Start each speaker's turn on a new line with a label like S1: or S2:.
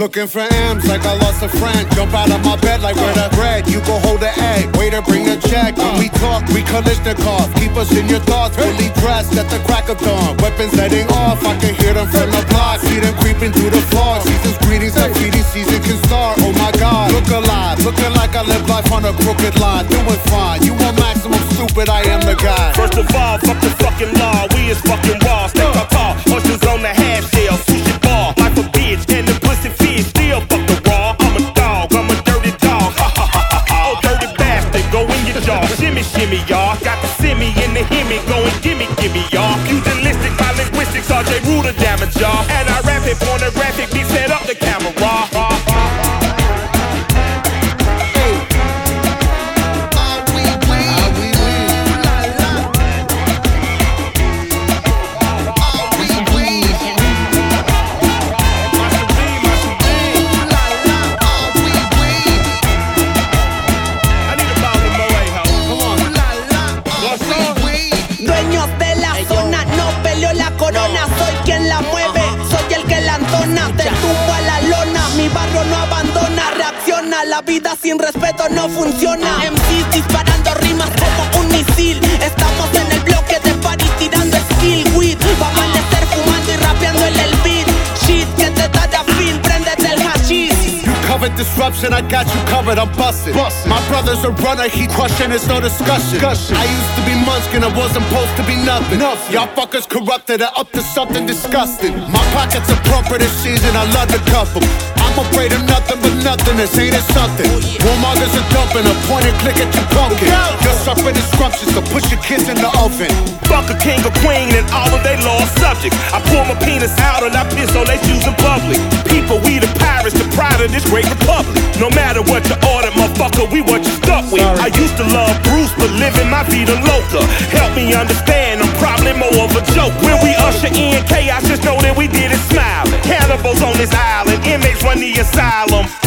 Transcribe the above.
S1: Looking for M's like I lost a friend. Jump out of my bed like where the bread. You go hold the egg. Waiter, bring the check. When we talk, we Kalashnikov. Keep us in your thoughts. Fully dressed at the crack of dawn. Weapons heading off. I can hear them from the block. See them creeping through the floor. Season's greetings. That feeding season can start. Oh my God. Look alive. Looking like I live life on a crooked line. Doing fine. You want maximum stupid? I am the guy.
S2: First of all, fuck the fucking law. We is fucking raw. Stay our tall. Oysters on the half shell. Sushi bar. Life a bitch. And the pussy fish. Still fuck the raw. I'm a dog. I'm a dirty dog. Ha ha ha ha ha. Oh, dirty bastard. Go in your jaw. Shimmy, shimmy, y'all. Got the simmy in the himmy. Going gimme, gimme, y'all. Pugilistic, my linguistics. RJ Ruder damage, y'all. And I rap it pornographic. Be set up the camera.
S3: La vida sin respeto no funciona. MCs disparando rimas como un misil. Estamos en el bloque de party tirando skill weed. Va a amanecer fumando y rapeando en el beat. Shit que te da de feel, préndete el hashish.
S1: You covered disruption, I got you covered, I'm busted. My brother's a runner, he crushing, there's no discussion. I used to be Munchkin, I wasn't supposed to be nothing. Y'all fuckers corrupted, I'm up to something disgusting. My pockets are plumper this season, I love to cuff 'em. I'm afraid of nothing but nothingness, ain't it something? Warmongers are dumping, a point and click at your pumpkin. You're suffering instructions to push your kids in the oven.
S2: Fuck a king or queen and all of they lost subjects. I pull my penis out and I piss on they shoes in public. People, we the pirates, the pride of this great republic. No matter what you order, motherfucker, we what you stuck with. I used to love Bruce, but living my vida loca. Help me understand, I'm probably more of a joke. When we usher in chaos, just know that we did it smiling. Cannibals on this island, inmates run the asylum.